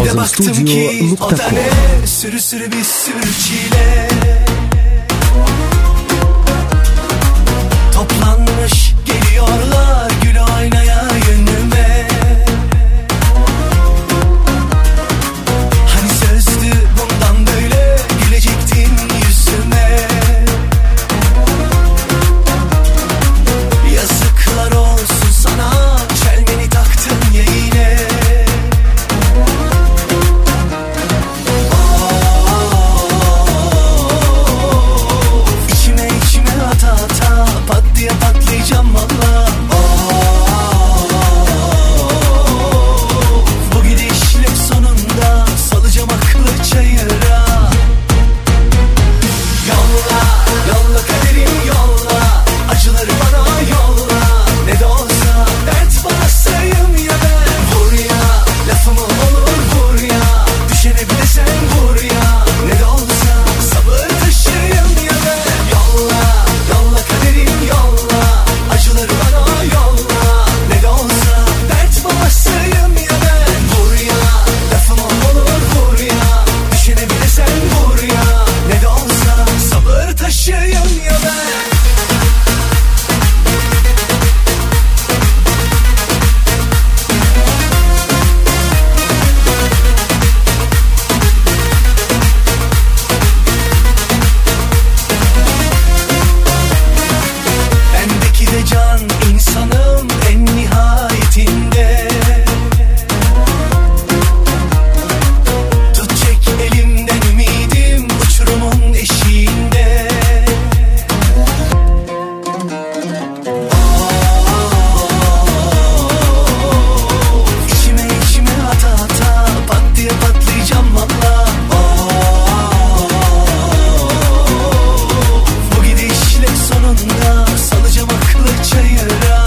de baktım ki o da ne, sürü sürü bir sürü çile. Toplanmış geliyorlar gül oynaya yönüme. Hani sözdü bundan böyle gülecektin yüzüme. Yazıklar olsun sana, çelmeni taktın ya yine. İçime içime ata ata pat diye patlayacağım valla. Bu gidişle sonunda salacağım aklı çayıra. Yolla, yolla kaderim yolla, acıları bana yolla. Ne de olsa dert basayım ya ben. Vur ya, lafımı olur vur ya, düşene bir de sen vur ya. Ne de olsa sabır taşıyım ya ben. Yolla, yolla kaderim yolla, acıları bana yolla. Ne de olsa dert basayım ya ben. Vur ya, lafımı olur vur ya, düşene bir de sen vur ya. Ne de olsa sabır taşıyım ya ben. Bendeki de can insanım en nihayetinde. Tut çek elimden ümidim uçurumun eşiğinde. İçime içime ata ata pat diye patlayacağım valla. Bu gidişle sonunda salacağım aklı çayıra.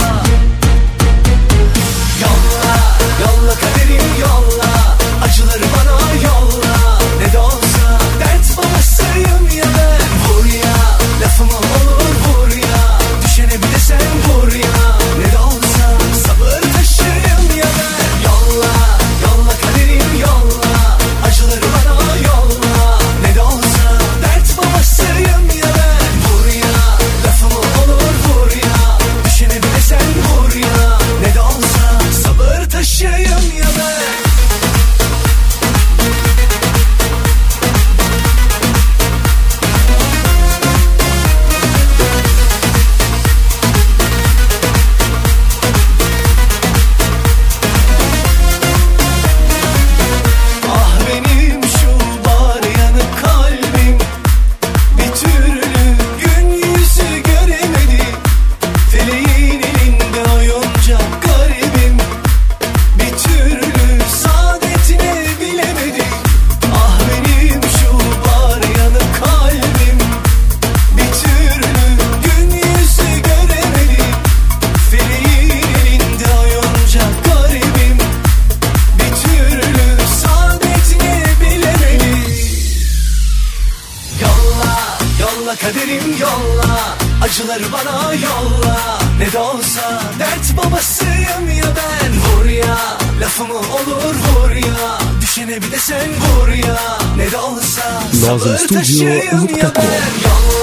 Yolla, yolla kaderim yolla, acıları bana yolla. Ne de olsa dert basayım ya ben. Vur ya, lafımı olur vur ya, düşene bir de sen vur ya. Ne de olsa sabır taşıyım ya ben. Yolla, yolla kaderim yolla, acıları bana yolla. Ne de olsa dert basayım ya ben. Vur ya, lafımı olur vur ya, düşene bir de sen vur ya. Ne de olsa sabır taşıyım ya ben. Ah benim şu bar yanık kalbim, bir türlü gün yüzü göremedi. Feleğin elinde oyuncak garibim, bir türlü saadetini bilemedi. Ah benim şu bar yanık kalbim, bir türlü gün yüzü göremedi. Feleğin elinde oyuncak garibim, bir türlü saadetini bilemedi. Yolla, yolla kaderim yolla, acıları bana yolla. Ne de olsa dert babasıyım ya ben. Vur ya, lafımı olur vur ya, düşene bir de sen vur ya. Ne de olsa sabır taşıyım ya ben. Yolla,